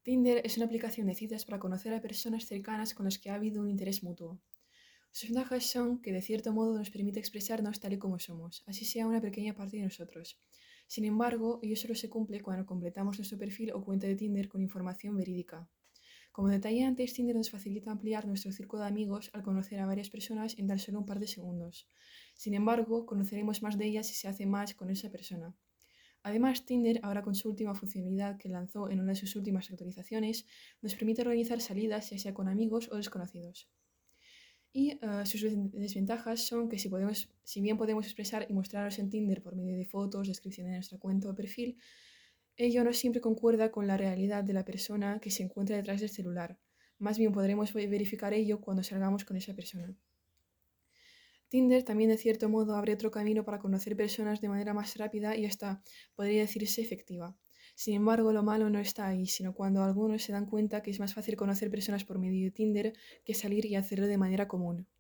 Tinder es una aplicación de citas para conocer a personas cercanas con las que ha habido un interés mutuo. Sus ventajas son que de cierto modo nos permite expresarnos tal y como somos, así sea una pequeña parte de nosotros. Sin embargo, ello solo se cumple cuando completamos nuestro perfil o cuenta de Tinder con información verídica. Como detallé antes, Tinder nos facilita ampliar nuestro círculo de amigos al conocer a varias personas en tan solo un par de segundos. Sin embargo, conoceremos más de ellas si se hace match con esa persona. Además, Tinder, ahora con su última funcionalidad que lanzó en una de sus últimas actualizaciones, nos permite organizar salidas ya sea con amigos o desconocidos. Sus desventajas son que si bien podemos expresar y mostrarnos en Tinder por medio de fotos, descripción de nuestra cuenta o perfil, ello no siempre concuerda con la realidad de la persona que se encuentra detrás del celular. Más bien podremos verificar ello cuando salgamos con esa persona. Tinder también de cierto modo abre otro camino para conocer personas de manera más rápida y hasta podría decirse efectiva. Sin embargo, lo malo no está ahí, sino cuando algunos se dan cuenta que es más fácil conocer personas por medio de Tinder que salir y hacerlo de manera común.